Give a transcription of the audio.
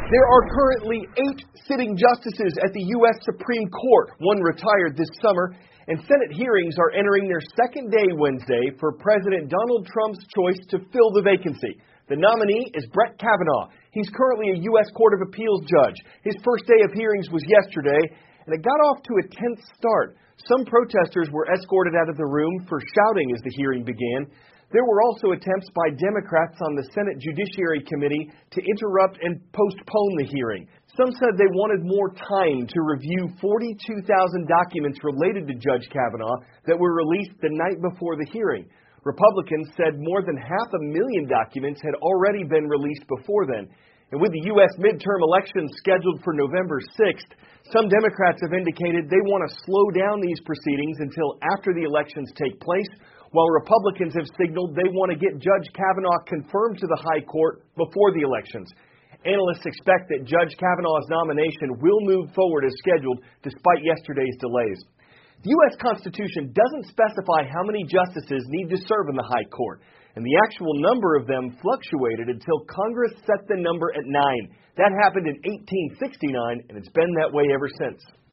There are currently 8 sitting justices at the U.S. Supreme Court. One retired this summer, and Senate hearings are entering their second day Wednesday for President Donald Trump's choice to fill the vacancy. The nominee is Brett Kavanaugh. He's currently a U.S. Court of Appeals judge. His first day of hearings was yesterday, and it got off to a tense start. Some protesters were escorted out of the room for shouting as the hearing began. There were also attempts by Democrats on the Senate Judiciary Committee to interrupt and postpone the hearing. Some said they wanted more time to review 42,000 documents related to Judge Kavanaugh that were released the night before the hearing. Republicans said more than 500,000 documents had already been released before then. And with the U.S. midterm elections scheduled for November 6th, some Democrats have indicated they want to slow down these proceedings until after the elections take place, while Republicans have signaled they want to get Judge Kavanaugh confirmed to the High Court before the elections. Analysts expect that Judge Kavanaugh's nomination will move forward as scheduled despite yesterday's delays. The U.S. Constitution doesn't specify how many justices need to serve in the High Court, and the actual number of them fluctuated until Congress set the number at 9. That happened in 1869, and it's been that way ever since.